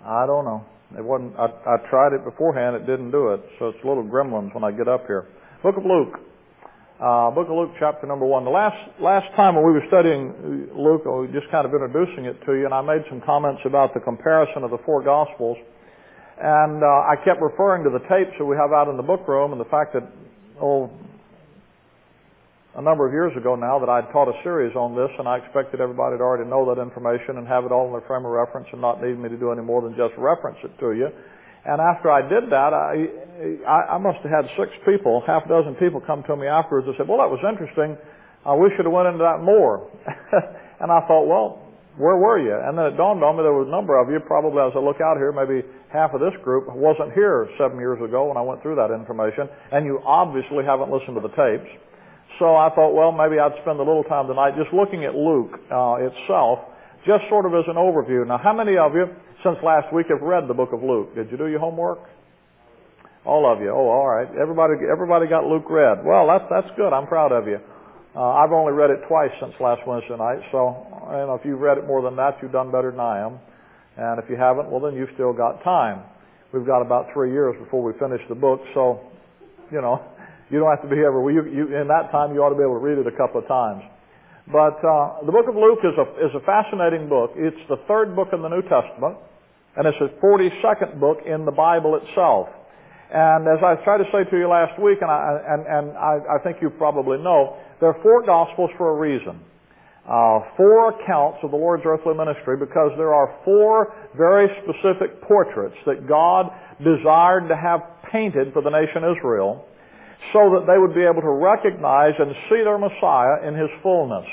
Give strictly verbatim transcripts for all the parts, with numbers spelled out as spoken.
I don't know. It wasn't. I, I tried it beforehand. It didn't do it. So it's little gremlins when I get up here. Book of Luke. Uh, Book of Luke, chapter number one. The last last time when we were studying Luke, we were just kind of introducing it to you, and I made some comments about the comparison of the four Gospels. And uh, I kept referring to the tapes that we have out in the book room and the fact that, oh, a number of years ago now that I'd taught a series on this, and I expected everybody to already know that information and have it all in their frame of reference and not need me to do any more than just reference it to you. And after I did that, I, I must have had six people, half a dozen people come to me afterwards and said, well, that was interesting. Uh, we should have went into that more. And I thought, well, where were you? And then it dawned on me there was a number of you, probably as I look out here, maybe half of this group wasn't here seven years ago when I went through that information, and you obviously haven't listened to the tapes. So I thought, well, maybe I'd spend a little time tonight just looking at Luke uh, itself, just sort of as an overview. Now, how many of you, since last week, have read the book of Luke? Did you do your homework? All of you. Oh, all right. Everybody everybody got Luke read. Well, that's, that's good. I'm proud of you. Uh, I've only read it twice since last Wednesday night, so you know, if you've read it more than that, you've done better than I am. And if you haven't, well, then you've still got time. We've got about three years before we finish the book, so, you know, you don't have to be every week. You, you, in that time, you ought to be able to read it a couple of times. But uh, the book of Luke is a, is a fascinating book. It's the third book in the New Testament, and it's the forty-second book in the Bible itself. And as I tried to say to you last week, and I, and, and I, I think you probably know, there are four Gospels for a reason. Uh, four accounts of the Lord's earthly ministry because there are four very specific portraits that God desired to have painted for the nation Israel, so that they would be able to recognize and see their Messiah in His fullness.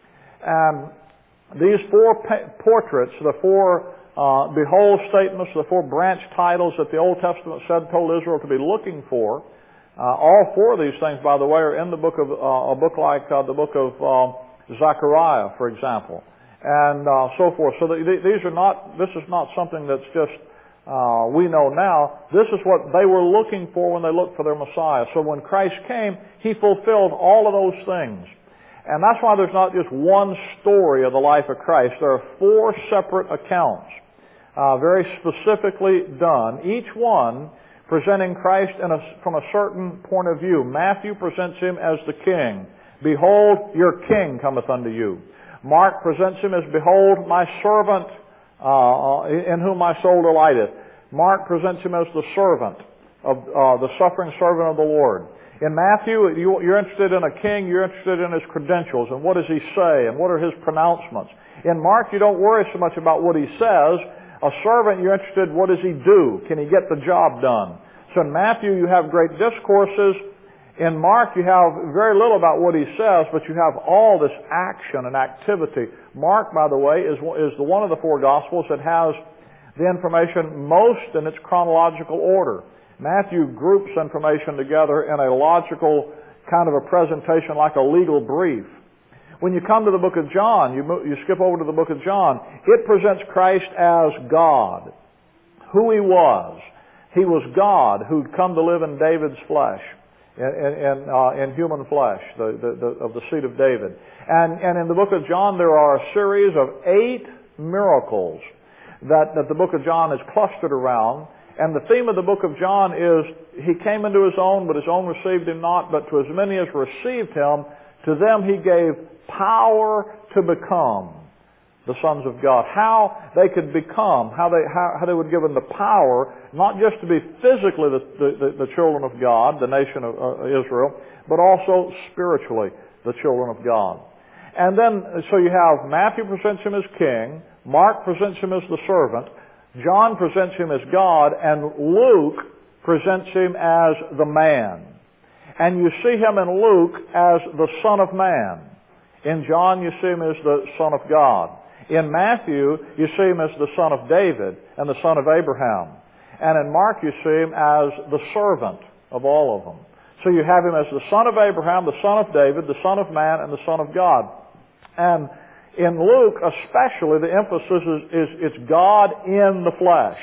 And these four pa- portraits, the four uh, behold statements, the four branch titles that the Old Testament said told Israel to be looking for, uh, all four of these things, by the way, are in the book of uh, a book like uh, the book of uh, Zechariah, for example, and uh, so forth. So the, these are not. This is not something that's just Uh, we know now. This is what they were looking for when they looked for their Messiah. So when Christ came, He fulfilled all of those things. And that's why there's not just one story of the life of Christ. There are four separate accounts, uh, very specifically done, each one presenting Christ in a, from a certain point of view. Matthew presents Him as the King. Behold, your King cometh unto you. Mark presents Him as, behold, my servant, Uh, in whom my soul delighteth. Mark presents Him as the servant of uh, the suffering servant of the Lord. In Matthew, you, you're interested in a king, you're interested in his credentials and what does he say and what are his pronouncements. In Mark, you don't worry so much about what he says. A servant, you're interested, what does he do? Can he get the job done? So in Matthew, you have great discourses. In Mark, you have very little about what he says, but you have all this action and activity. Mark, by the way, is, is the one of the four Gospels that has the information most in its chronological order. Matthew groups information together in a logical kind of a presentation like a legal brief. When you come to the book of John, you, you skip over to the book of John, it presents Christ as God, who He was. He was God who'd come to live in David's flesh. In, in, uh, in human flesh, the, the, the, of the seed of David. And, and in the book of John, there are a series of eight miracles that, that the book of John is clustered around. And the theme of the book of John is, He came into His own, but His own received Him not. But to as many as received Him, to them He gave power to become the sons of God. How they could become, how they how, how they would given the power, not just to be physically the, the, the children of God, the nation of uh, Israel, but also spiritually the children of God. And then, so you have Matthew presents Him as King, Mark presents Him as the servant, John presents Him as God, and Luke presents Him as the man. And you see Him in Luke as the Son of Man. In John, you see Him as the Son of God. In Matthew, you see Him as the son of David and the son of Abraham. And in Mark, you see Him as the servant of all of them. So you have Him as the son of Abraham, the son of David, the son of man, and the son of God. And in Luke, especially, the emphasis is, is it's God in the flesh.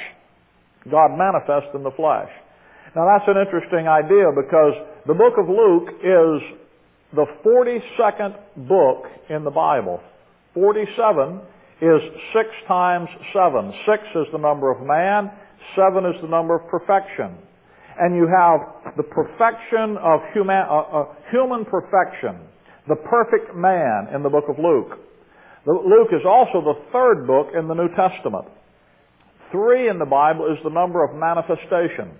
God manifest in the flesh. Now that's an interesting idea because the book of Luke is the forty-second book in the Bible. forty-seven is six times seven. Six is the number of man. Seven is the number of perfection. And you have the perfection of human, uh, uh, human perfection, the perfect man in the book of Luke. The, Luke is also the third book in the New Testament. Three in the Bible is the number of manifestation.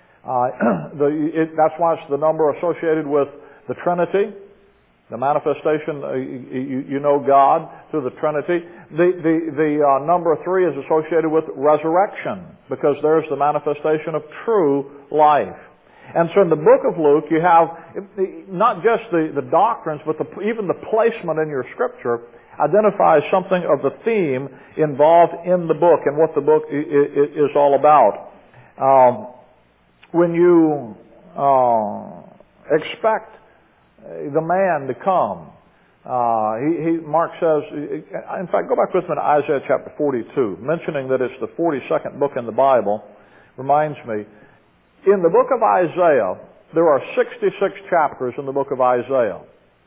Uh, the, it, that's why it's the number associated with the Trinity. The manifestation, uh, you, you know God through the Trinity. The, the, the uh, number three is associated with resurrection, because there's the manifestation of true life. And so in the book of Luke, you have not just the, the doctrines, but the, even the placement in your scripture identifies something of the theme involved in the book and what the book is all about. Um, when you uh, expect the man to come, uh, he, he, Mark says, in fact, go back with me to Isaiah chapter forty-two, mentioning that it's the forty-second book in the Bible, reminds me, in the book of Isaiah, there are sixty-six chapters in the book of Isaiah.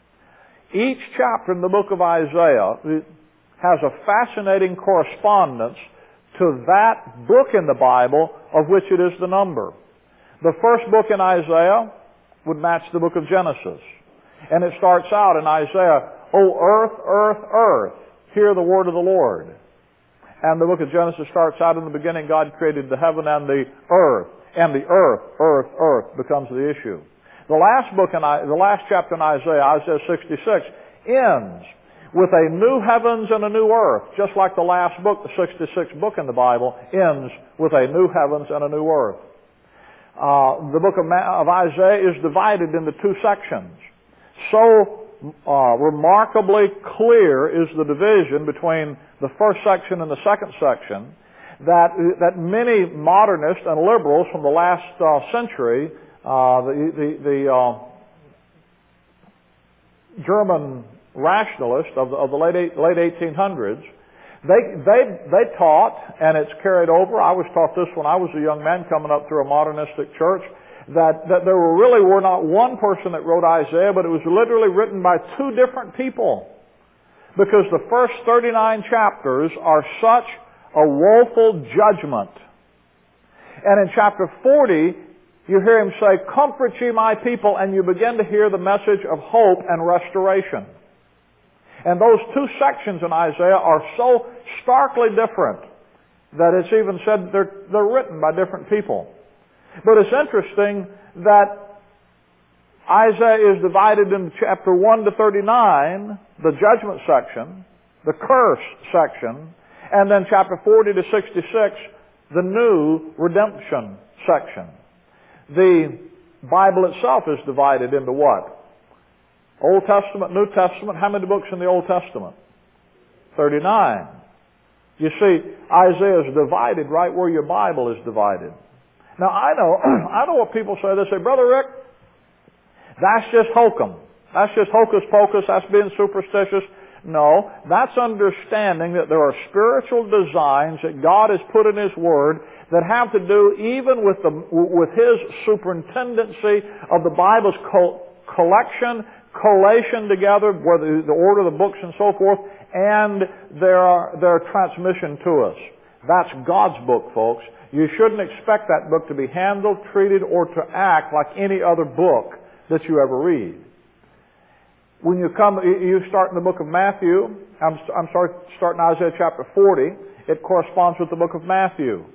Each chapter in the book of Isaiah has a fascinating correspondence to that book in the Bible of which it is the number. The first book in Isaiah would match the book of Genesis. And it starts out in Isaiah, "O earth, earth, earth, hear the word of the Lord." And the book of Genesis starts out, in the beginning God created the heaven and the earth. And the earth, earth, earth becomes the issue. The last book in the last chapter in Isaiah, Isaiah sixty-six, ends with a new heavens and a new earth, just like the last book, the sixty-sixth book in the Bible, ends with a new heavens and a new earth. Uh, the book of, of Isaiah is divided into two sections. So uh, remarkably clear is the division between the first section and the second section that that many modernists and liberals from the last uh, century, uh, the the, the uh, German rationalists of the, of the late late eighteen hundreds, they they they taught, and it's carried over. I was taught this when I was a young man coming up through a modernistic church, that that there were really were not one person that wrote Isaiah, but it was literally written by two different people, because the first thirty-nine chapters are such a woeful judgment. And in chapter forty, you hear him say, "Comfort ye my people," and you begin to hear the message of hope and restoration. And those two sections in Isaiah are so starkly different that it's even said they're, they're written by different people. But it's interesting that Isaiah is divided into chapter one to thirty-nine, the judgment section, the curse section, and then chapter forty to sixty-six, the new redemption section. The Bible itself is divided into what? Old Testament, New Testament. How many books in the Old Testament? thirty-nine. You see, Isaiah is divided right where your Bible is divided. Now, I know, I know what people say. They say, "Brother Rick, that's just hokum. That's just hocus pocus. That's being superstitious." No, that's understanding that there are spiritual designs that God has put in His Word that have to do even with the with His superintendency of the Bible's co- collection, collation together, where the, the order of the books and so forth, and their their transmission to us. That's God's book, folks. You shouldn't expect that book to be handled, treated, or to act like any other book that you ever read. When you come, you start in the book of Matthew. I'm, I'm sorry, starting Isaiah chapter forty. It corresponds with the book of Matthew.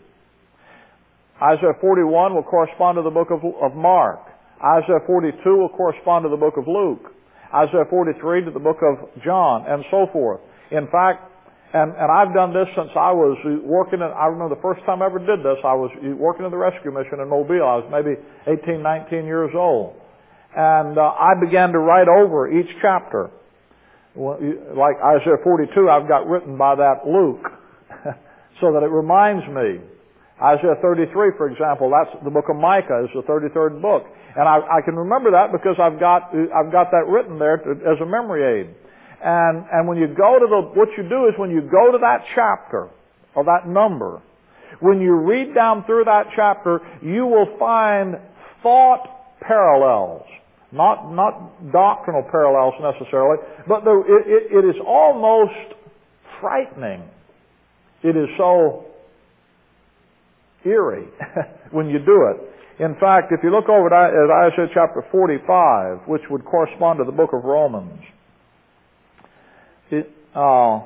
Isaiah forty-one will correspond to the book of, of Mark. Isaiah forty-two will correspond to the book of Luke. Isaiah forty-three to the book of John, and so forth. In fact, and, and I've done this since I was working in, I remember the first time I ever did this, I was working in the rescue mission in Mobile. I was maybe eighteen, nineteen years old. And uh, I began to write over each chapter. Like Isaiah forty-two, I've got written by that Luke, so that it reminds me. Isaiah thirty-three, for example, that's the book of Micah, is the thirty-third book. And I, I can remember that because I've got I've got that written there to, as a memory aid. And and when you go to the, what you do is when you go to that chapter, or that number, when you read down through that chapter, you will find thought parallels. Not not doctrinal parallels necessarily, but the, it, it is almost frightening. It is so eerie when you do it. In fact, if you look over at Isaiah chapter forty-five, which would correspond to the book of Romans, it, uh,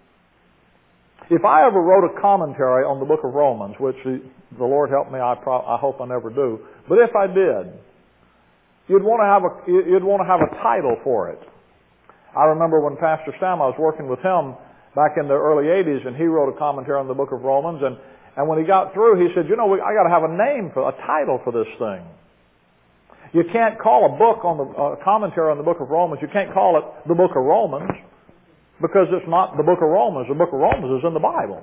if I ever wrote a commentary on the book of Romans, which the, the Lord help me, I, pro- I hope I never do, but if I did, you'd want to have a you'd want to have a title for it. I remember when Pastor Sam, I was working with him back in the early eighties, and he wrote a commentary on the book of Romans, and And when he got through, he said, you know, we, I got to have a name, for a title for this thing. You can't call a book on the uh, commentary on the book of Romans, you can't call it the book of Romans, because it's not the book of Romans. The book of Romans is in the Bible.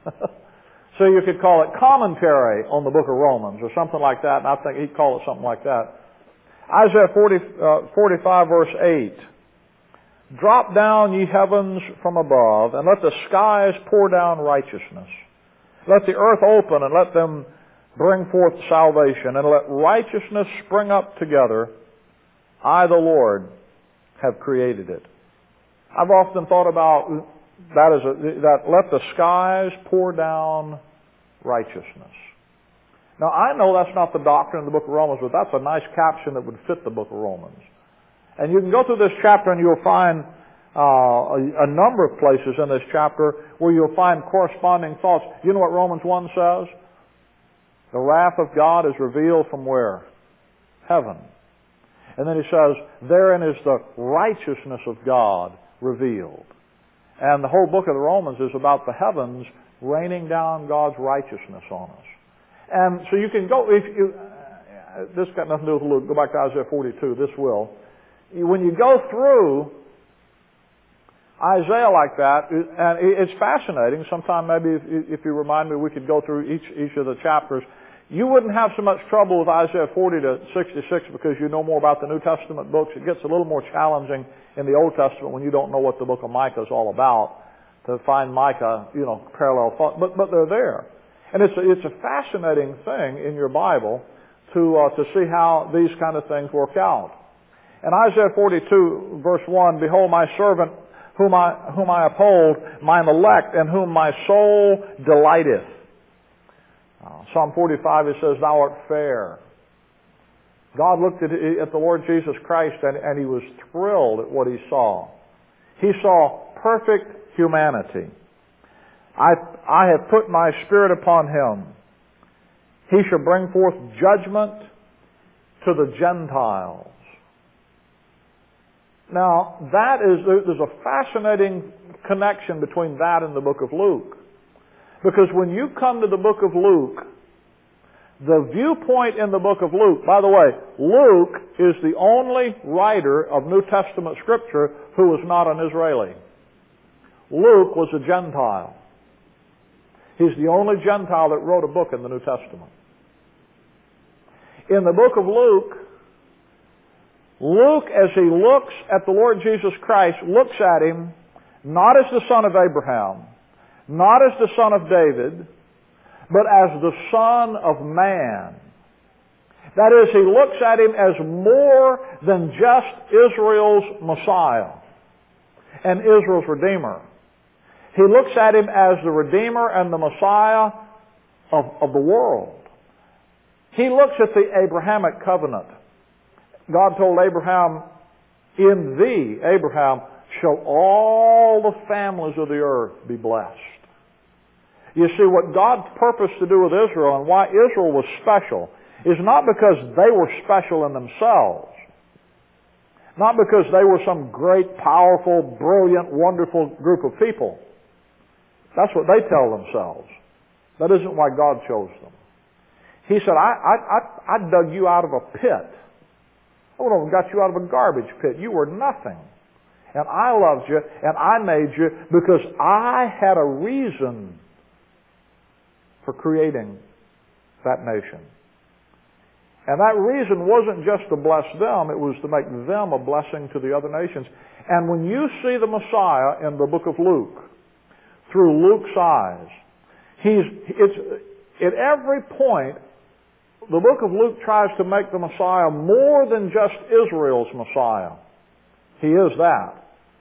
So you could call it commentary on the book of Romans, or something like that, and I think he'd call it something like that. Isaiah forty, uh, forty-five, verse eight. Drop down, ye heavens, from above, and let the skies pour down righteousness. Let the earth open, and let them bring forth salvation, and let righteousness spring up together. I, the Lord, have created it. I've often thought about that as a, that let the skies pour down righteousness. Now, I know that's not the doctrine in the book of Romans, but that's a nice caption that would fit the book of Romans. And you can go through this chapter and you'll find Uh, a, a number of places in this chapter where you'll find corresponding thoughts. You know what Romans one says? The wrath of God is revealed from where? Heaven. And then he says, therein is the righteousness of God revealed. And the whole book of the Romans is about the heavens raining down God's righteousness on us. And so you can go, if you, uh, this got nothing to do with Luke, go back to Isaiah forty-two, this will. When you go through Isaiah like that, and it's fascinating. Sometime maybe if, if you remind me, we could go through each each of the chapters. You wouldn't have so much trouble with Isaiah forty to sixty-six because you know more about the New Testament books. It gets a little more challenging in the Old Testament when you don't know what the book of Micah is all about to find Micah, you know, parallel thought. But but they're there, and it's a, it's a fascinating thing in your Bible to uh, to see how these kind of things work out. In Isaiah forty-two, verse one, behold, my servant, whom I, whom I uphold, mine elect, in whom my soul delighteth. Uh, Psalm forty-five, it says, thou art fair. God looked at, at the Lord Jesus Christ and, and he was thrilled at what he saw. He saw perfect humanity. I, I have put my spirit upon him. He shall bring forth judgment to the Gentiles. Now, that is, there's a fascinating connection between that and the book of Luke. Because when you come to the book of Luke, the viewpoint in the book of Luke, by the way, Luke is the only writer of New Testament Scripture who was not an Israeli. Luke was a Gentile. He's the only Gentile that wrote a book in the New Testament. In the book of Luke, Luke, as he looks at the Lord Jesus Christ, looks at him not as the son of Abraham, not as the son of David, but as the Son of Man. That is, he looks at him as more than just Israel's Messiah and Israel's Redeemer. He looks at him as the Redeemer and the Messiah of, of the world. He looks at the Abrahamic covenant. God told Abraham, in thee, Abraham, shall all the families of the earth be blessed. You see, what God purposed to do with Israel and why Israel was special is not because they were special in themselves, not because they were some great, powerful, brilliant, wonderful group of people. That's what they tell themselves. That isn't why God chose them. He said, I, I, I, I dug you out of a pit. I would have got you out of a garbage pit. You were nothing. And I loved you, and I made you because I had a reason for creating that nation. And that reason wasn't just to bless them, it was to make them a blessing to the other nations. And when you see the Messiah in the book of Luke, through Luke's eyes, he's, it's, at every point, the book of Luke tries to make the Messiah more than just Israel's Messiah. He is that.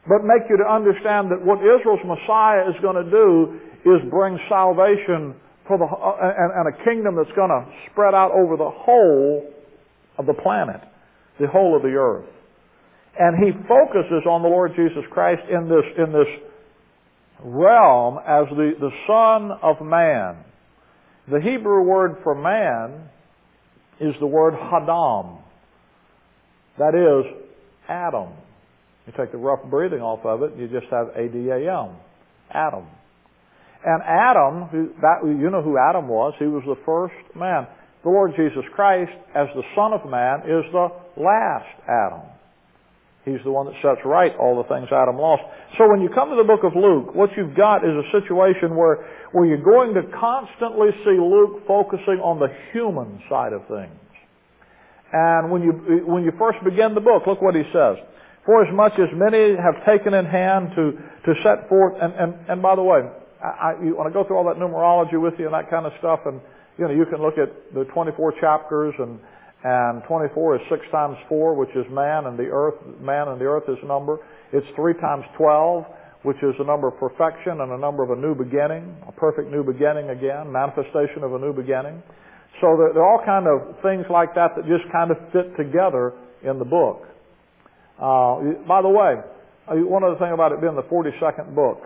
but make you to understand that what Israel's Messiah is going to do is bring salvation for the and, and a kingdom that's going to spread out over the whole of the planet, the whole of the earth. And he focuses on the Lord Jesus Christ in this in this realm as the, the Son of Man. The Hebrew word for man is the word Hadam. That is Adam. You take the rough breathing off of it, you just have A D A M. Adam. And Adam, who, that, you know who Adam was. He was the first man. The Lord Jesus Christ, as the Son of Man, is the last Adam. He's the one that sets right all the things Adam lost. So when you come to the book of Luke, what you've got is a situation where, where you're going to constantly see Luke focusing on the human side of things. And when you, when you first begin the book, look what he says. For as much as many have taken in hand to, to set forth, and, and, and by the way, I, I, you, when I go through all that numerology with you and that kind of stuff, and you know, you can look at the twenty-four chapters, and and twenty-four is six times four, which is man, and the earth, man and the earth is number. It's three times twelve, which is a number of perfection and a number of a new beginning, a perfect new beginning again, manifestation of a new beginning. So there, there are all kind of things like that that just kind of fit together in the book. Uh, by the way, one other thing about it being the forty-second book,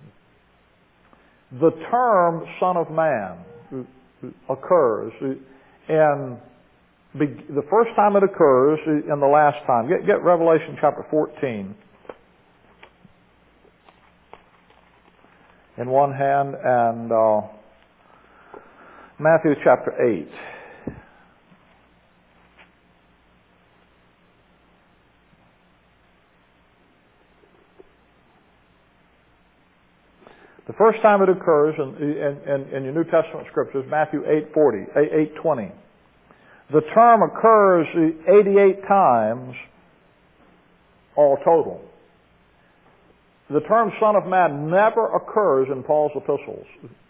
the term Son of Man occurs in the first time it occurs in the last time. Get, get Revelation chapter fourteen in one hand, and uh, Matthew chapter eight. The first time it occurs in, in, in your New Testament scriptures, Matthew eight forty, eight twenty. The term occurs eighty-eight times all total. The term Son of Man never occurs in Paul's epistles.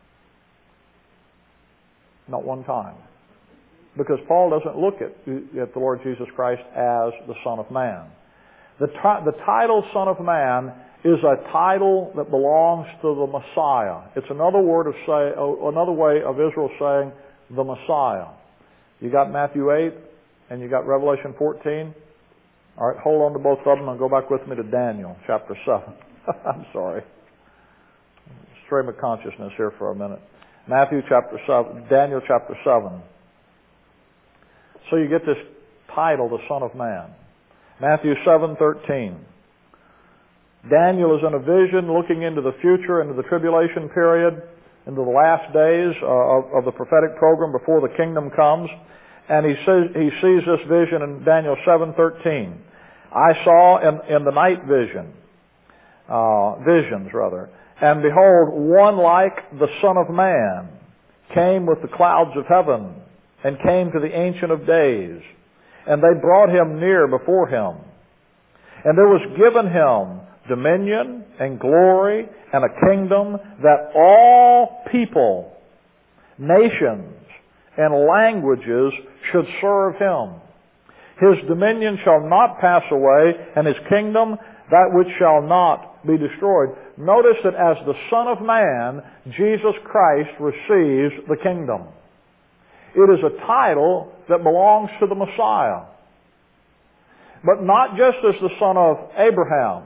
Not one time. Because Paul doesn't look at, at the Lord Jesus Christ as the Son of Man. The, t- the title Son of Man is a title that belongs to the Messiah. It's another word of say, another way of Israel saying the Messiah. You got Matthew eight and you got Revelation fourteen. All right, hold on to both of them and go back with me to Daniel chapter seven. I'm sorry. Stream of consciousness here for a minute. Matthew chapter seven, Daniel chapter seven. So you get this title, the Son of Man. Matthew seven thirteen. Daniel is in a vision looking into the future, into the tribulation period, into the last days uh, of, of the prophetic program before the kingdom comes. And he says, he sees this vision in Daniel seven thirteen. I saw in, in the night vision, uh, visions rather, and behold, one like the Son of Man came with the clouds of heaven and came to the Ancient of Days. And they brought him near before him. And there was given him dominion and glory and a kingdom that all people, nations, and languages should serve him. His dominion shall not pass away, and his kingdom that which shall not be destroyed. Notice that as the Son of Man, Jesus Christ receives the kingdom. It is a title that belongs to the Messiah. But not just as the son of Abraham.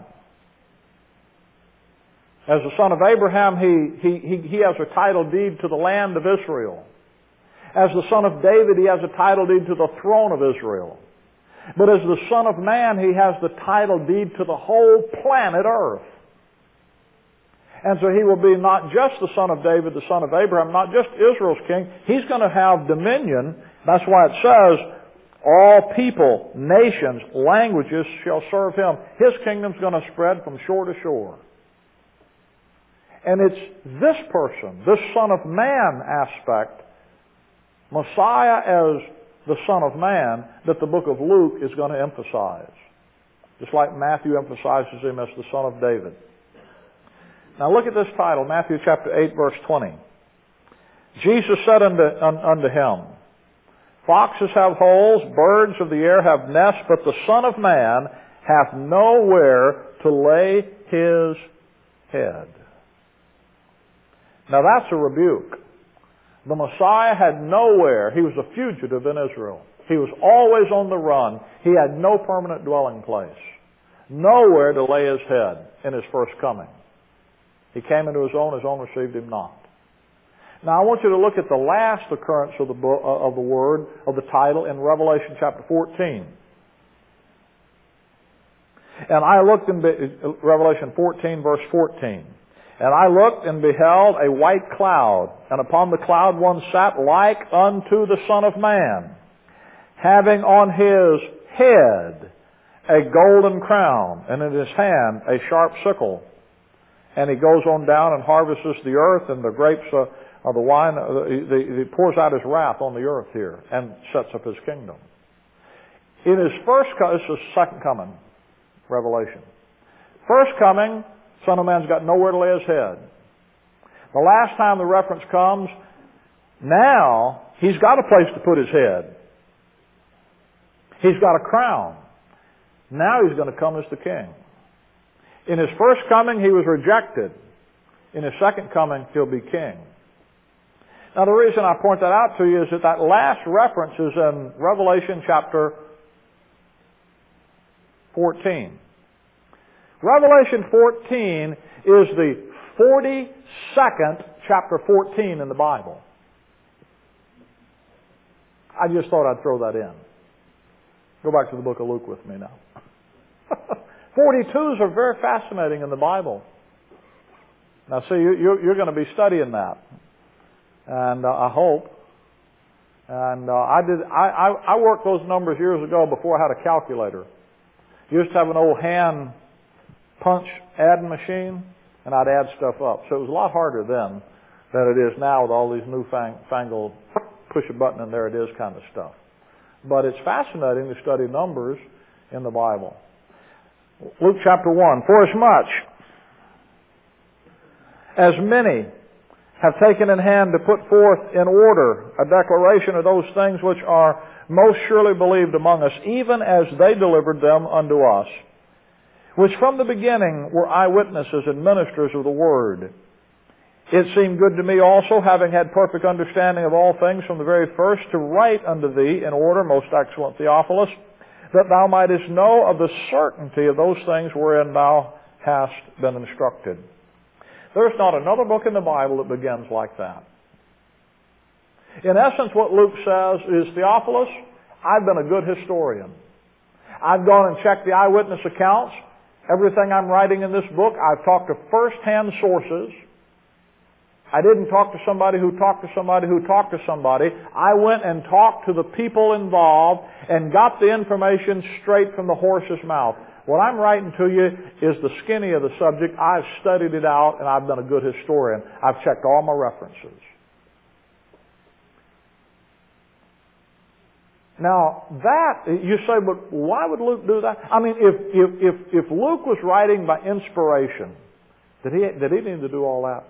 As the son of Abraham, he, he, he, he has a title deed to the land of Israel. As the son of David, he has a title deed to the throne of Israel. But as the Son of Man, he has the title deed to the whole planet Earth. And so he will be not just the son of David, the son of Abraham, not just Israel's king. He's going to have dominion. That's why it says, all people, nations, languages shall serve him. His kingdom's going to spread from shore to shore. And it's this person, this Son of Man aspect, Messiah as the Son of Man, that the book of Luke is going to emphasize. Just like Matthew emphasizes him as the Son of David. Now look at this title, Matthew chapter eight, verse twenty. Jesus said unto, unto him, Foxes have holes, birds of the air have nests, but the Son of Man hath nowhere to lay his head. Now that's a rebuke. The Messiah had nowhere. He was a fugitive in Israel. He was always on the run. He had no permanent dwelling place. Nowhere to lay his head in his first coming. He came into his own, his own received him not. Now I want you to look at the last occurrence of the book, of the word, of the title in Revelation chapter fourteen. And I looked in Revelation fourteen verse fourteen. And I looked and beheld a white cloud, and upon the cloud one sat like unto the Son of Man, having on his head a golden crown, and in his hand a sharp sickle. And he goes on down and harvests the earth, and the grapes uh, of the wine, uh, he, he pours out his wrath on the earth here, and sets up his kingdom. In his first coming, this is his second coming, Revelation. First coming, Son of Man's got nowhere to lay his head. The last time the reference comes, now he's got a place to put his head. He's got a crown. Now he's going to come as the king. In his first coming, he was rejected. In his second coming, he'll be king. Now the reason I point that out to you is that that last reference is in Revelation chapter fourteen. Revelation fourteen is the forty-second chapter fourteen in the Bible. I just thought I'd throw that in. Go back to the book of Luke with me now. forty-twos are very fascinating in the Bible. Now see, you, you're going to be studying that. And uh, I hope. And uh, I did. I, I, I worked those numbers years ago before I had a calculator. Used to have an old hand punch adding machine, and I'd add stuff up. So it was a lot harder then than it is now with all these newfangled push a button and there it is kind of stuff. But it's fascinating to study numbers in the Bible. Luke chapter one. For as much as many have taken in hand to put forth in order a declaration of those things which are most surely believed among us, even as they delivered them unto us, which from the beginning were eyewitnesses and ministers of the word. It seemed good to me also, having had perfect understanding of all things from the very first, to write unto thee in order, most excellent Theophilus, that thou mightest know of the certainty of those things wherein thou hast been instructed. There's not another book in the Bible that begins like that. In essence, what Luke says is, Theophilus, I've been a good historian. I've gone and checked the eyewitness accounts. Everything I'm writing in this book, I've talked to first-hand sources. I didn't talk to somebody who talked to somebody who talked to somebody. I went and talked to the people involved and got the information straight from the horse's mouth. What I'm writing to you is the skinny of the subject. I've studied it out, and I've been a good historian. I've checked all my references. Now, that, you say, but why would Luke do that? I mean, if, if, if, if Luke was writing by inspiration, did he, did he need to do all that?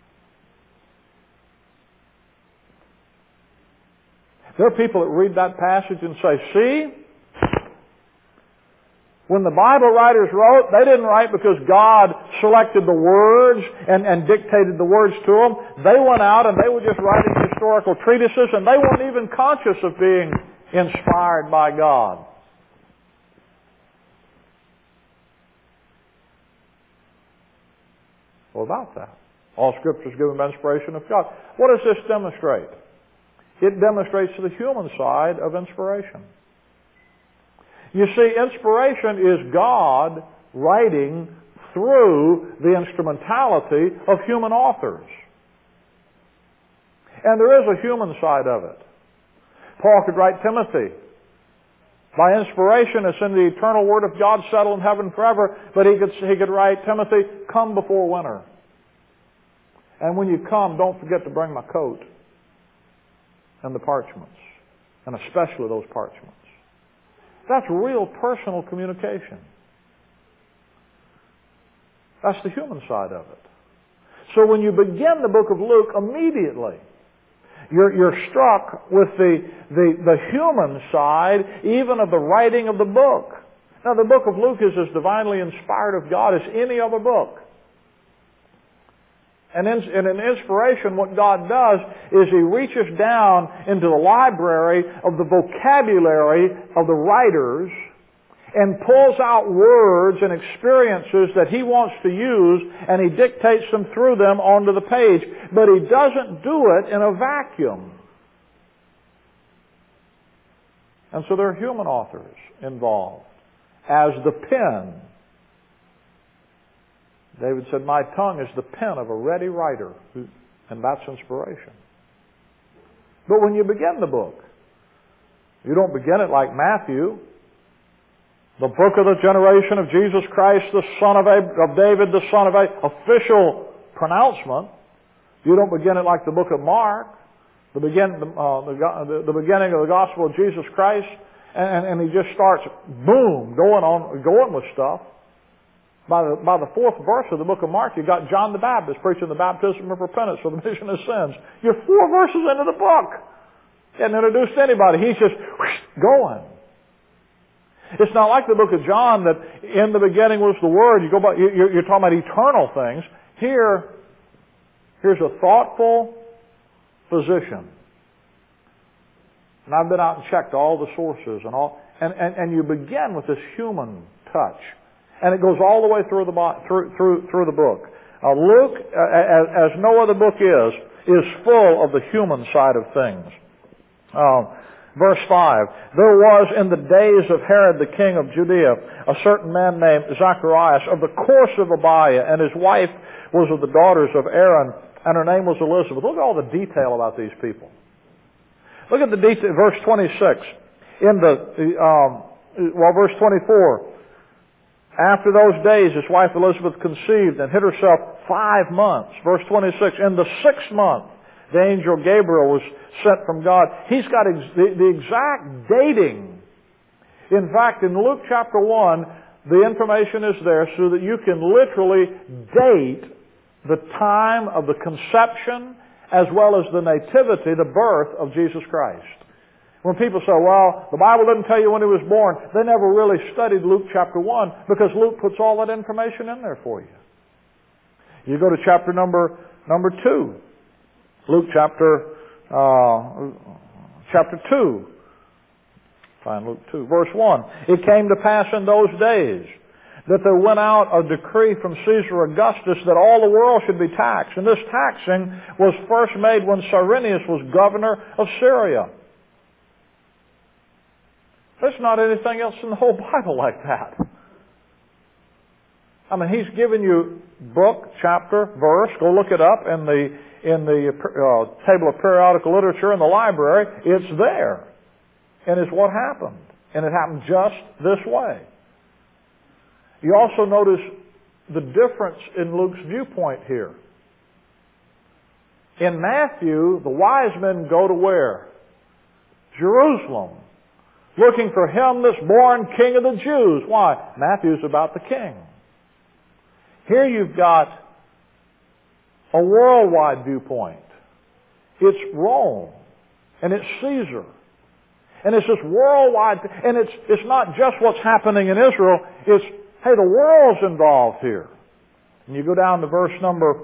There are people that read that passage and say, see, when the Bible writers wrote, they didn't write because God selected the words and, and dictated the words to them. They went out and they were just writing historical treatises, and they weren't even conscious of being inspired by God. What about that? All Scripture is given by inspiration of God. What does this demonstrate? It demonstrates the human side of inspiration. You see, inspiration is God writing through the instrumentality of human authors. And there is a human side of it. Paul could write Timothy. By inspiration, it's in the eternal Word of God settled in heaven forever, but he could, he could write, Timothy, come before winter. And when you come, don't forget to bring my coat and the parchments, and especially those parchments. That's real personal communication. That's the human side of it. So when you begin the book of Luke, immediately you're, you're struck with the, the, the human side, even of the writing of the book. Now, the book of Luke is as divinely inspired of God as any other book. And in, in an inspiration, what God does is He reaches down into the library of the vocabulary of the writers and pulls out words and experiences that He wants to use, and He dictates them through them onto the page. But He doesn't do it in a vacuum. And so there are human authors involved as the pen. David said, my tongue is the pen of a ready writer. And that's inspiration. But when you begin the book, you don't begin it like Matthew, the book of the generation of Jesus Christ, the son of, Ab- of David, the son of Ab- official pronouncement. You don't begin it like the book of Mark, the, begin, uh, the, the beginning of the gospel of Jesus Christ, and, and he just starts, boom, going on, going with stuff. By the, by the fourth verse of the book of Mark, you got John the Baptist preaching the baptism of repentance for the remission of sins. You're four verses into the book. He hadn't introduced anybody. He's just whoosh, going. It's not like the book of John that in the beginning was the Word. You go by, you're, you're talking about eternal things. Here, here's a thoughtful physician. And I've been out and checked all the sources and all, and, and, and you begin with this human touch. And it goes all the way through the through through through the book. Uh, Luke, uh, as, as no other book is, is full of the human side of things. Uh, verse five: There was in the days of Herod the king of Judea a certain man named Zacharias of the course of Abiah, and his wife was of the daughters of Aaron, and her name was Elizabeth. Look at all the detail about these people. Look at the detail. Verse twenty-six. In the um, well, verse twenty-four. After those days, his wife Elizabeth conceived and hid herself five months. Verse twenty-six, in the sixth month, the angel Gabriel was sent from God. He's got ex- the, the exact dating. In fact, in Luke chapter one, the information is there so that you can literally date the time of the conception as well as the nativity, the birth of Jesus Christ. When people say, well, the Bible didn't tell you when he was born, they never really studied Luke chapter one because Luke puts all that information in there for you. You go to chapter number number two. Luke chapter uh, chapter two. Find Luke two. Verse one. It came to pass in those days that there went out a decree from Caesar Augustus that all the world should be taxed. And this taxing was first made when Cyrenius was governor of Syria. There's not anything else in the whole Bible like that. I mean, He's given you book, chapter, verse. Go look it up in the in the uh, table of periodical literature in the library. It's there, and it's what happened, and it happened just this way. You also notice the difference in Luke's viewpoint here. In Matthew, the wise men go to where? Jerusalem. Looking for Him that's born King of the Jews. Why? Matthew's about the King. Here you've got a worldwide viewpoint. It's Rome. And it's Caesar. And it's this worldwide, and it's, it's not just what's happening in Israel. It's, hey, the world's involved here. And you go down to verse number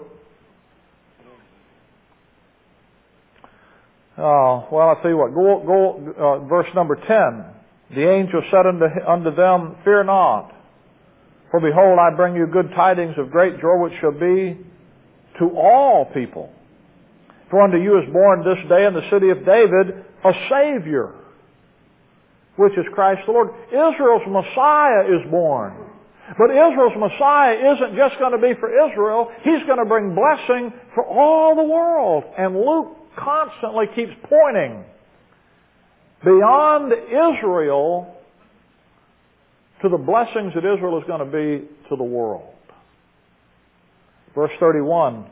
Oh, well, I'll tell you what. Go, go, uh, verse number ten. The angel said unto, unto them, Fear not, for behold, I bring you good tidings of great joy, which shall be to all people. For unto you is born this day in the city of David a Savior, which is Christ the Lord. Israel's Messiah is born. But Israel's Messiah isn't just going to be for Israel. He's going to bring blessing for all the world. And Luke constantly keeps pointing beyond Israel to the blessings that Israel is going to be to the world. Verse thirty-one.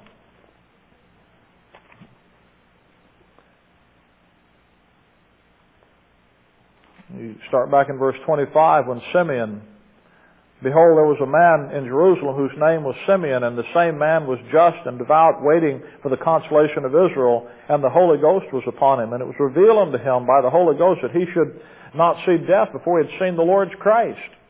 You start back in verse twenty-five when Simeon, behold, there was a man in Jerusalem whose name was Simeon, and the same man was just and devout, waiting for the consolation of Israel, and the Holy Ghost was upon him. And it was revealed unto him by the Holy Ghost that he should not see death before he had seen the Lord's Christ.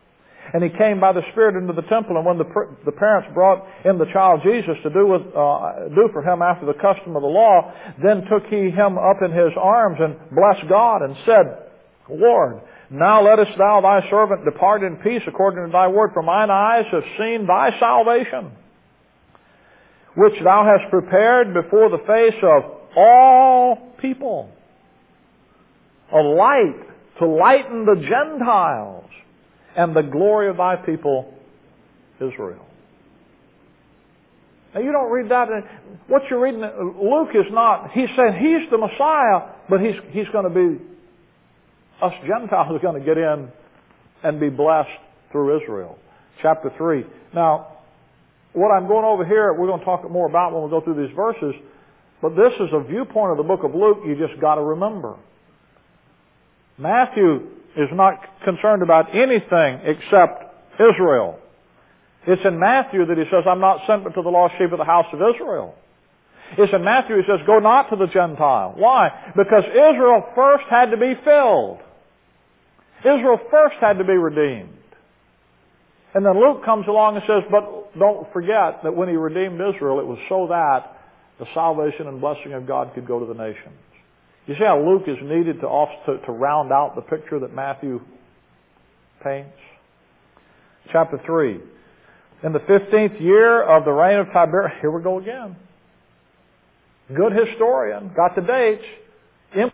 And he came by the Spirit into the temple, and when the, the parents brought in the child Jesus to do, with, uh, do for him after the custom of the law, then took he him up in his arms and blessed God and said, Lord, now lettest thou thy servant depart in peace according to thy word, for mine eyes have seen thy salvation, which thou hast prepared before the face of all people, a light to lighten the Gentiles, and the glory of thy people, Israel. Now you don't read that. What you're reading, Luke is not, he said he's the Messiah, but he's, he's going to be, us Gentiles are going to get in and be blessed through Israel. Chapter three. Now, what I'm going over here, we're going to talk more about when we go through these verses, but this is a viewpoint of the book of Luke you just got to remember. Matthew is not concerned about anything except Israel. It's in Matthew that he says, I'm not sent but to the lost sheep of the house of Israel. It's in Matthew he says, go not to the Gentile. Why? Because Israel first had to be filled. Israel first had to be redeemed. And then Luke comes along and says, but don't forget that when he redeemed Israel, it was so that the salvation and blessing of God could go to the nations. You see how Luke is needed to, off, to, to round out the picture that Matthew paints? Chapter three. In the fifteenth year of the reign of Tiberius, here we go again. Good historian, got the dates.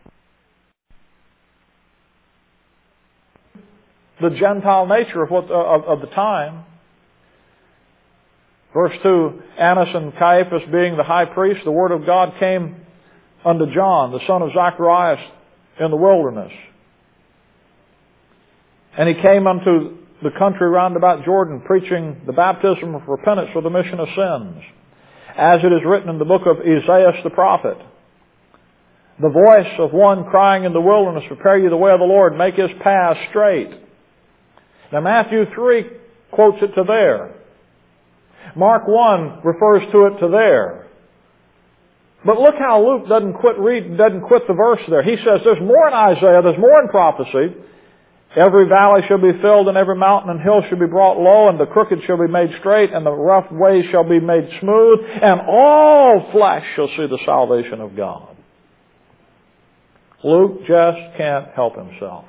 The Gentile nature of, what, of, of the time. Verse two, Annas and Caiaphas being the high priest, the word of God came unto John, the son of Zacharias, in the wilderness. And he came unto the country round about Jordan, preaching the baptism of repentance for the remission of sins, as it is written in the book of Isaiah the prophet. The voice of one crying in the wilderness, prepare ye the way of the Lord, make his path straight. Now Matthew three quotes it to there. Mark one refers to it to there. But look how Luke doesn't quit read, doesn't quit the verse there. He says there's more in Isaiah, there's more in prophecy. Every valley shall be filled, and every mountain and hill shall be brought low, and the crooked shall be made straight, and the rough ways shall be made smooth, and all flesh shall see the salvation of God. Luke just can't help himself.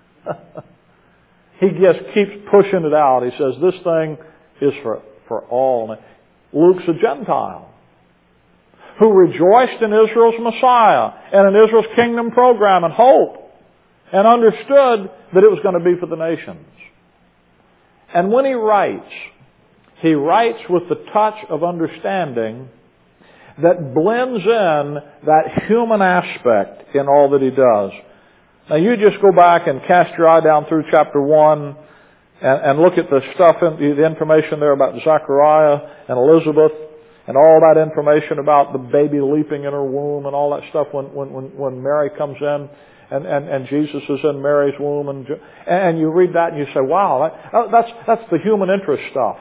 He just keeps pushing it out. He says this thing is for, for all. Luke's a Gentile who rejoiced in Israel's Messiah and in Israel's kingdom program and hope, and understood that it was going to be for the nations. And when he writes, he writes with the touch of understanding that blends in that human aspect in all that he does. Now you just go back and cast your eye down through chapter one and, and look at the stuff, in, the information there about Zechariah and Elizabeth, and all that information about the baby leaping in her womb and all that stuff when, when, when, when Mary comes in. And, and, and Jesus is in Mary's womb, and, and you read that and you say, wow, that, that's, that's the human interest stuff.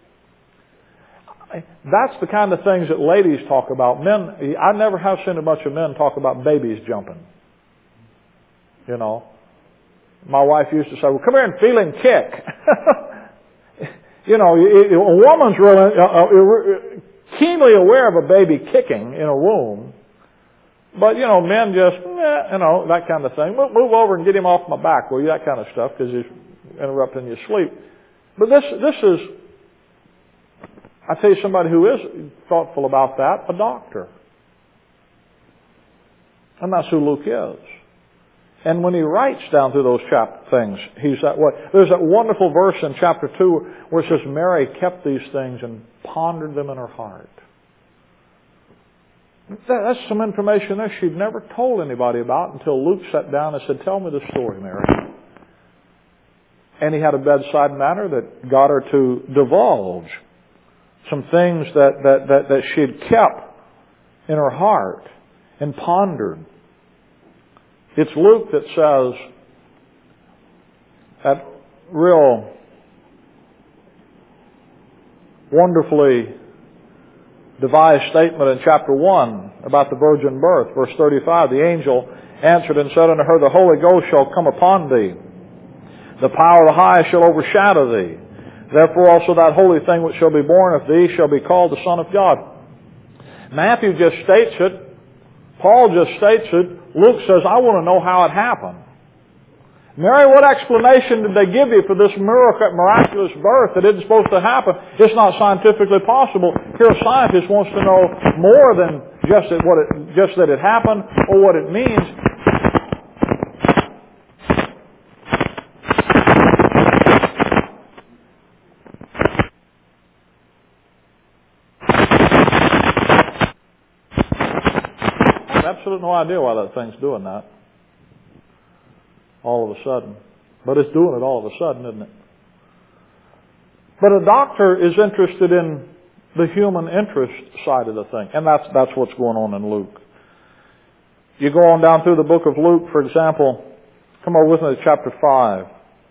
That's the kind of things that ladies talk about. Men, I never have seen a bunch of men talk about babies jumping. You know. My wife used to say, well, come here and feel him kick. You know, a woman's really uh, keenly aware of a baby kicking in a womb. But, you know, men just, eh, you know, that kind of thing. Move over and get him off my back, will you? That kind of stuff, because he's interrupting your sleep. But this, this is, I tell you somebody who is thoughtful about that, a doctor. And that's who Luke is. And when he writes down through those chap things, he's that way. There's that wonderful verse in chapter two where it says Mary kept these things and pondered them in her heart. That's some information there she'd never told anybody about until Luke sat down and said, tell me the story, Mary. And he had a bedside manner that got her to divulge some things that, that, that, that she had kept in her heart and pondered. It's Luke that says that real wonderfully devised statement in chapter one about the virgin birth. Verse thirty-five, the angel answered and said unto her, the Holy Ghost shall come upon thee, The power of the highest shall overshadow thee. Therefore also that holy thing which shall be born of thee shall be called the Son of God. Matthew just states it. Paul just states it. Luke says, I want to know how it happened. Mary, what explanation did they give you for this miraculous birth that isn't supposed to happen? It's not scientifically possible. Here a scientist wants to know more than just that, what it, just that it happened or what it means. I have absolutely no idea why that thing's doing that. All of a sudden. But it's doing it all of a sudden, isn't it? But a doctor is interested in the human interest side of the thing. And that's, that's what's going on in Luke. You go on down through the book of Luke, for example. Come over with me to chapter five.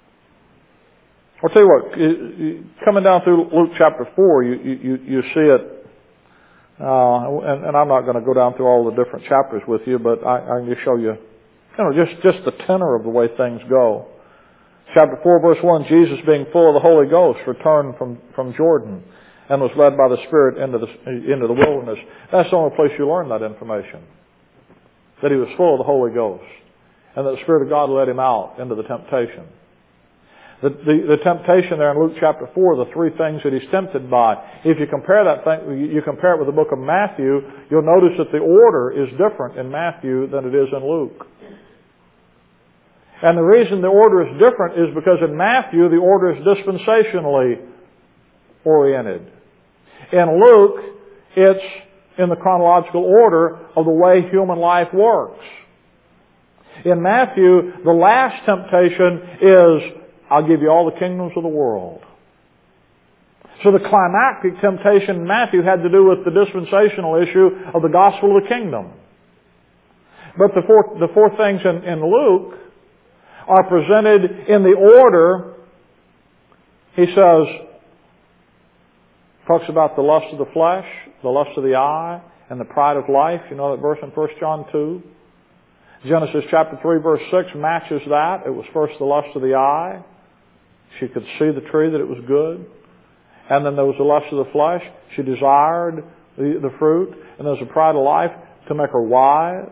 I'll tell you what, coming down through Luke chapter four, you, you, you see it. Uh, and, and I'm not going to go down through all the different chapters with you, but I, I can just show you You know, just, just the tenor of the way things go. Chapter four, verse one, Jesus, being full of the Holy Ghost, returned from, from Jordan and was led by the Spirit into the, into the wilderness. That's the only place you learn that information. That he was full of the Holy Ghost. And that the Spirit of God led him out into the temptation. The, the, the temptation there in Luke chapter four, the three things that he's tempted by. If you compare that thing, you compare it with the book of Matthew, you'll notice that the order is different in Matthew than it is in Luke. And the reason the order is different is because in Matthew, the order is dispensationally oriented. In Luke, it's in the chronological order of the way human life works. In Matthew, the last temptation is, I'll give you all the kingdoms of the world. So the climactic temptation in Matthew had to do with the dispensational issue of the gospel of the kingdom. But the four, the four things in, in Luke are presented in the order. He says, talks about the lust of the flesh, the lust of the eye, and the pride of life. You know that verse in First John two? Genesis chapter three verse six matches that. It was first the lust of the eye. She could see the tree that it was good. And then there was the lust of the flesh. She desired the, the fruit. And there was the pride of life to make her wise.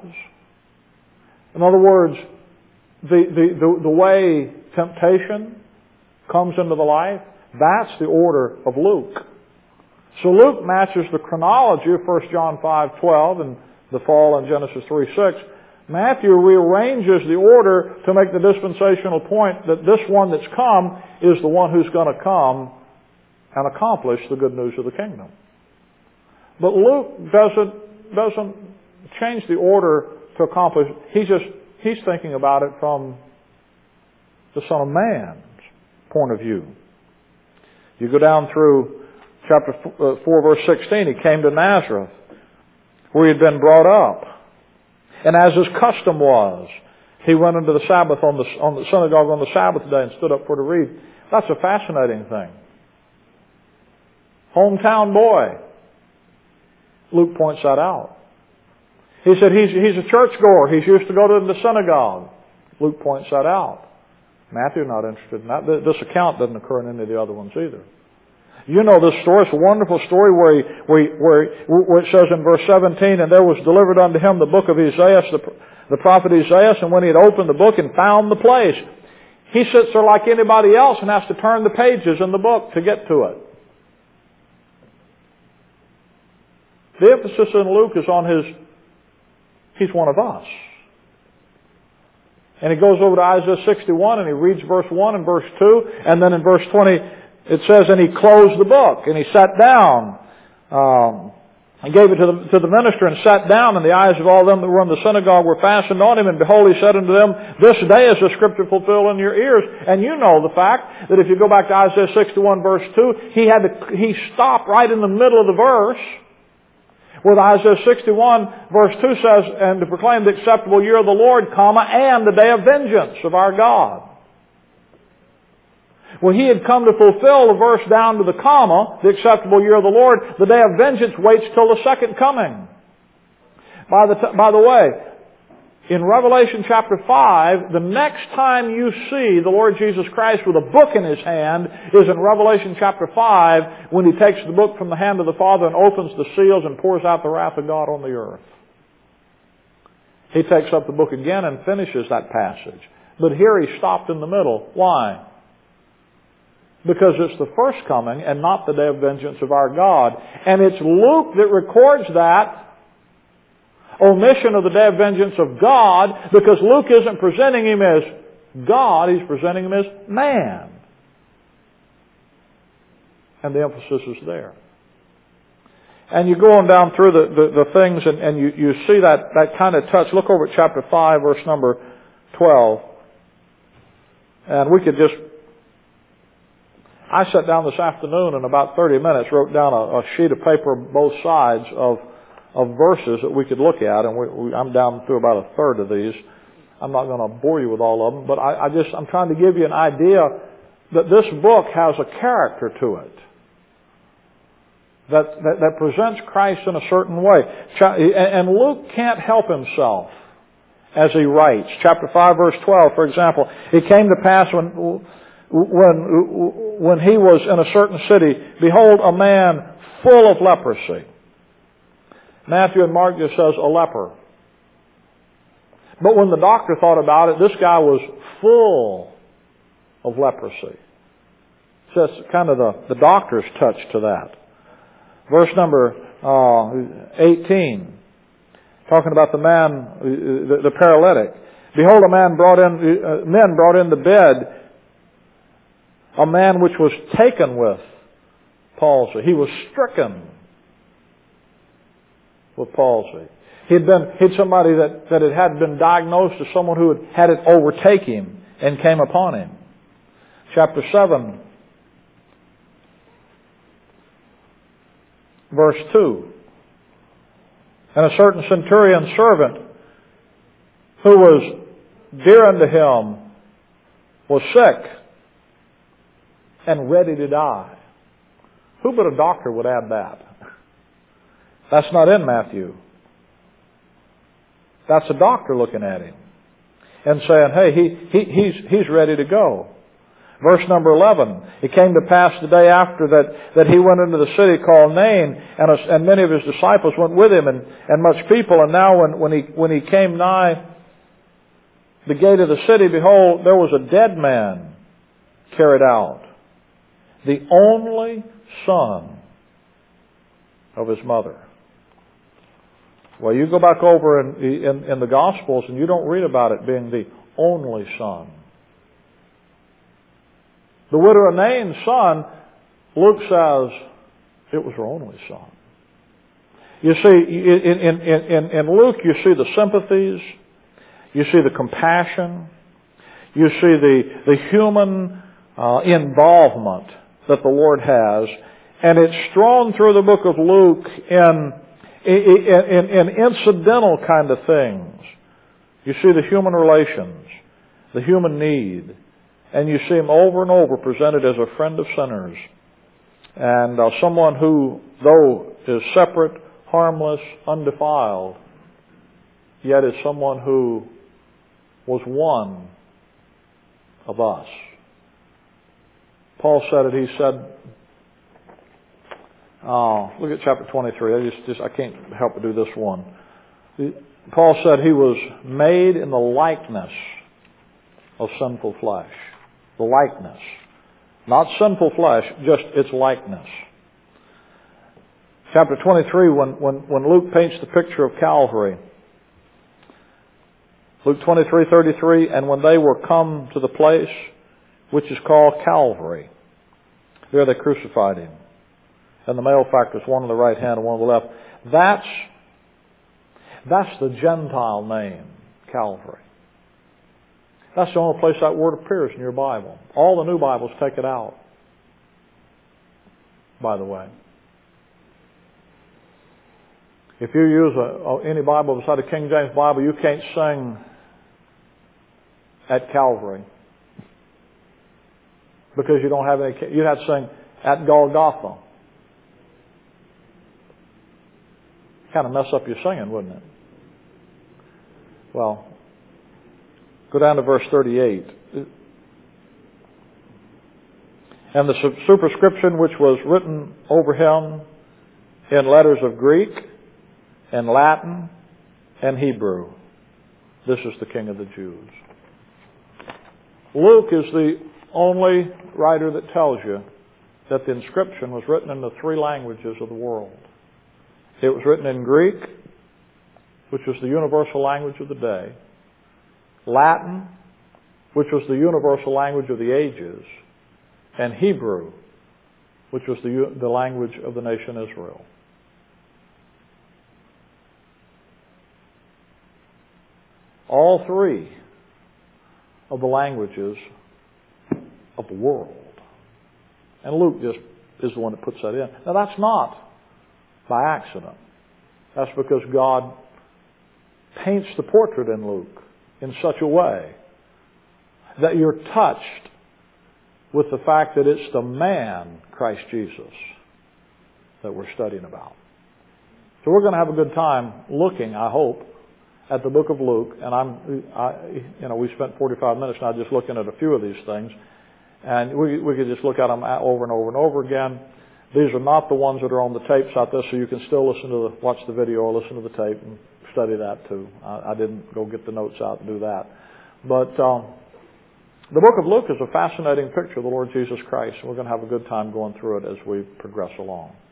In other words, the, the, the, the way temptation comes into the life, that's the order of Luke. So Luke matches the chronology of First John five twelve and the fall in Genesis three six. Matthew rearranges the order to make the dispensational point that this one that's come is the one who's going to come and accomplish the good news of the kingdom. But Luke doesn't doesn't change the order to accomplish. He's just he's thinking about it from the Son of Man's point of view. You go down through chapter four, verse sixteen. He came to Nazareth, where he had been brought up. And as his custom was, he went into the Sabbath on the, on the synagogue on the Sabbath day and stood up for to read. That's a fascinating thing. Hometown boy. Luke points that out. He said he's, he's a churchgoer. He's used to go to the synagogue. Luke points that out. Matthew's not interested in that. This account doesn't occur in any of the other ones either. You know this story. It's a wonderful story where, he, where, he, where, he, where it says in verse seventeen, and there was delivered unto him the book of Isaiah, the, the prophet Isaiah, and when he had opened the book and found the place, he sits there like anybody else and has to turn the pages in the book to get to it. The emphasis in Luke is on his, he's one of us. And he goes over to Isaiah sixty-one and he reads verse one and verse two, and then in verse twenty, it says, and he closed the book, and he sat down, um, and gave it to the, to the minister, and sat down, and the eyes of all them that were in the synagogue were fastened on him, and behold, he said unto them, this day is the scripture fulfilled in your ears. And you know the fact that if you go back to Isaiah sixty-one verse two, he had to, he stopped right in the middle of the verse, where Isaiah sixty-one verse two says, and to proclaim the acceptable year of the Lord, comma, and the day of vengeance of our God. Well, he had come to fulfill the verse down to the comma, the acceptable year of the Lord. The day of vengeance waits till the second coming. By the, t- by the way, In Revelation chapter five, the next time you see the Lord Jesus Christ with a book in His hand is in Revelation chapter five, when He takes the book from the hand of the Father and opens the seals and pours out the wrath of God on the earth. He takes up the book again and finishes that passage. But here He stopped in the middle. Why? Because it's the first coming and not the day of vengeance of our God. And it's Luke that records that omission of the day of vengeance of God, because Luke isn't presenting Him as God, he's presenting Him as man. And the emphasis is there. And you go on down through the, the, the things and, and you, you see that, that kind of touch. Look over at chapter five, verse number twelve. And we could just... I sat down this afternoon and about thirty minutes wrote down a, a sheet of paper both sides of of verses that we could look at, and we, we, I'm down through about a third of these. I'm not going to bore you with all of them, but I, I just I'm trying to give you an idea that this book has a character to it that that, that presents Christ in a certain way. And Luke can't help himself as he writes. Chapter five, verse twelve, for example, it came to pass when when when he was in a certain city, behold, a man full of leprosy. Matthew and Mark just says a leper. But when the doctor thought about it, this guy was full of leprosy. So that's kind of the, the doctor's touch to that. Verse number uh, eighteen, talking about the man, the, the paralytic. Behold, a man brought in, uh, men brought in the bed, a man which was taken with palsy. He was stricken with palsy. He'd been, he'd somebody that, that it had been diagnosed as someone who had had it overtake him and came upon him. Chapter seven, verse two. And a certain centurion servant who was dear unto him was sick and ready to die. Who but a doctor would add that? That's not in Matthew. That's a doctor looking at him and saying, hey, he, he, he's, he's ready to go. Verse number eleven, it came to pass the day after that, that he went into the city called Nain, and, a, and many of his disciples went with him, and, and much people. And now when, when, he, when he came nigh the gate of the city, behold, there was a dead man carried out, the only son of his mother. Well, you go back over in, in, in the Gospels and you don't read about it being the only son. The widow of Nain's son, Luke says, it was her only son. You see, in, in, in, in Luke you see the sympathies, you see the compassion, you see the, the human uh, involvement that the Lord has, and it's strewn through the book of Luke in In, in, in incidental kind of things. You see the human relations, the human need, and you see him over and over presented as a friend of sinners, and uh, someone who, though is separate, harmless, undefiled, yet is someone who was one of us. Paul said it, he said, Oh, look at chapter twenty-three. I just, just I can't help but do this one. Paul said he was made in the likeness of sinful flesh. The likeness. Not sinful flesh, just its likeness. Chapter twenty-three, when, when, when Luke paints the picture of Calvary. Luke twenty-three thirty-three, and when they were come to the place which is called Calvary, there they crucified him. And the malefactors, one on the right hand and one on the left. That's, that's the Gentile name, Calvary. That's the only place that word appears in your Bible. All the new Bibles take it out, by the way. If you use a, any Bible beside a King James Bible, you can't sing at Calvary. Because you don't have any, you'd have to sing at Golgotha. Kind of mess up your singing, wouldn't it? Well, Go down to verse thirty-eight. And the superscription which was written over him in letters of Greek and Latin and Hebrew. This is the King of the Jews. Luke is the only writer that tells you that the inscription was written in the three languages of the world. It was written in Greek, which was the universal language of the day, Latin, which was the universal language of the ages, and Hebrew, which was the, the language of the nation Israel. All three of the languages of the world. And Luke just is the one that puts that in. Now that's not by accident. That's because God paints the portrait in Luke in such a way that you're touched with the fact that it's the man, Christ Jesus, that we're studying about. So we're going to have a good time looking, I hope, at the book of Luke. And I'm, I, you know, we spent forty-five minutes now just looking at a few of these things. And we, we could just look at them over and over and over again. These are not the ones that are on the tapes out there, so you can still listen to the, watch the video or listen to the tape and study that too. I, I didn't go get the notes out and do that. But um, the book of Luke is a fascinating picture of the Lord Jesus Christ. And we're going to have a good time going through it as we progress along.